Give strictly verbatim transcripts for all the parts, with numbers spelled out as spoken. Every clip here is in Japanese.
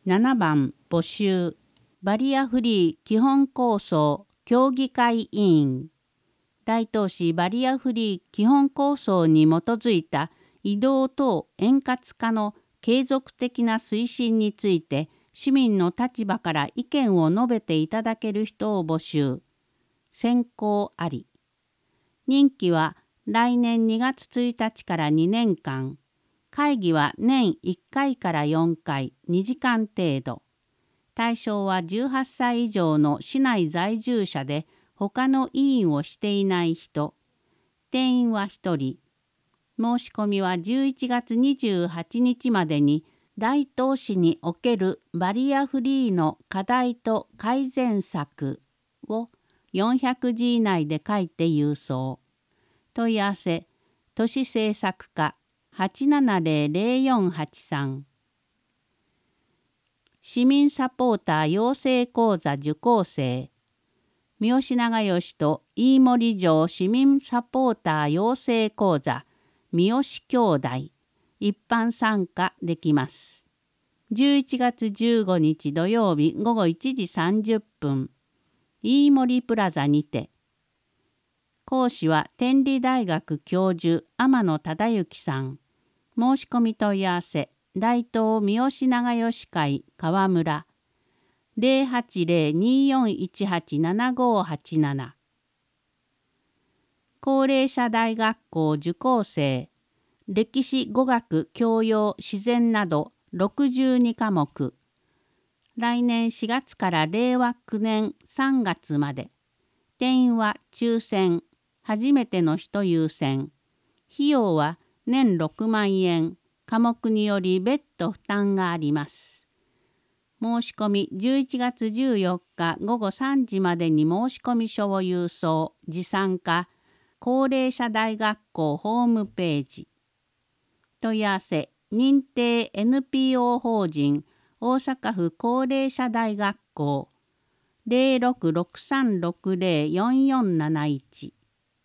ななばん募集。バリアフリー基本構想協議会委員。大東市バリアフリー基本構想に基づいた移動等円滑化の継続的な推進について市民の立場から意見を述べていただける人を募集。選考あり。任期は来年にがつついたちからにねんかん。会議は年いっかいからよんかい、にじかん程度。対象はじゅうはっさい以上の市内在住者で他の委員をしていない人。定員はひとり。申し込みはじゅういちがつにじゅうはちにちまでに大東市におけるバリアフリーの課題と改善策をよんひゃくじ以内で書いて郵送。問い合わせ、都市政策課 はちななぜろぜろよんはちさん。市民サポーター養成講座受講生。三好長吉と飯森城市民サポーター養成講座三好兄弟。一般参加できます。じゅういちがつじゅうごにち土曜日ごごいちじさんじゅっぷん。飯森プラザにて。講師は天理大学教授天野忠之さん。申し込み問い合わせ、大東三好長吉会川村 ゼロはちゼロ にーよんいちはち ななごはちなな。高齢者大学校受講生、歴史語学教養自然などろくじゅうにかもく。来年しがつかられいわきゅうねんさんがつまで。定員は抽選。初めての人優先。費用は年ろくまんえん。科目により別途負担があります。申し込みじゅういちがつじゅうよっかごごさんじまでに申し込み書を郵送。持参か高齢者大学校ホームページ。問い合わせ、認定 エヌピーオー 法人大阪府高齢者大学校 ゼロろくろくさんろくゼロ よんよんなないち。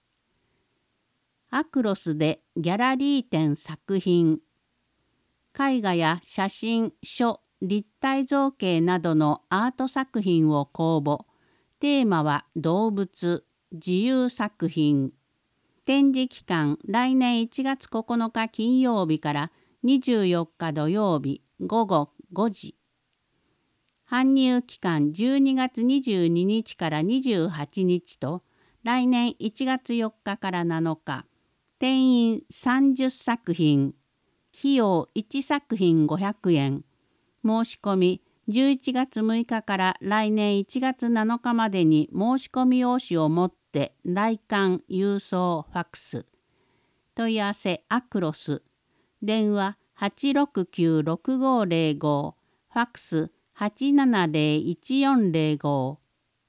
アクロスでギャラリー展作品。絵画や写真、書、立体造形などのアート作品を公募。テーマは動物、自由作品。展示期間、来年いちがつここのか金曜日からにじゅうよっか土曜日ごごごじ。搬入期間じゅうにがつにじゅうににちからにじゅうはちにちと、来年いちがつよっかからなのか。定員さんじゅっさくひん。費用いちさくひんごひゃくえん。申し込みじゅういちがつむいかから来年いちがつなのかまでに申し込み用紙を持って来館郵送ファックス。問い合わせアクロス。電話はちろくきゅうろくごゼロご。ファックスはちななゼロいちよんゼロご。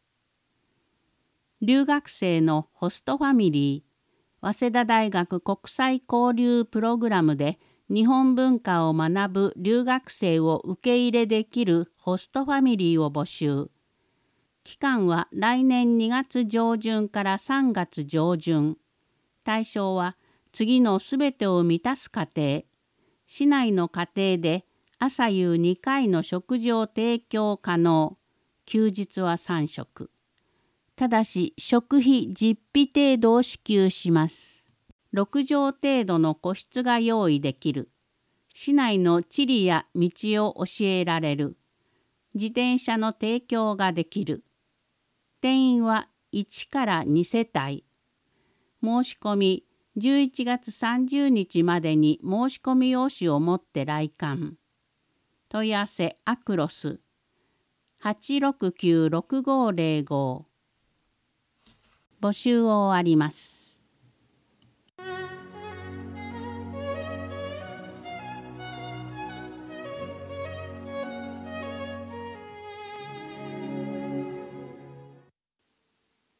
留学生のホストファミリー。早稲田大学国際交流プログラムで日本文化を学ぶ留学生を受け入れできるホストファミリーを募集。期間は来年にがつじょうじゅんからさんがつじょうじゅん。対象は次のすべてを満たす家庭。市内の家庭で朝夕にかいの食事を提供可能。休日はさんしょく。ただし食費実費程度を支給します。ろくじょう程度の個室が用意できる。市内の地理や道を教えられる。自転車の提供ができる。定員はいちからにせたい。申し込みじゅういちがつさんじゅうにちまでに申し込み用紙を持って来館。問い合わせアクロス はちろくきゅうろくごゼロご。募集を終わります。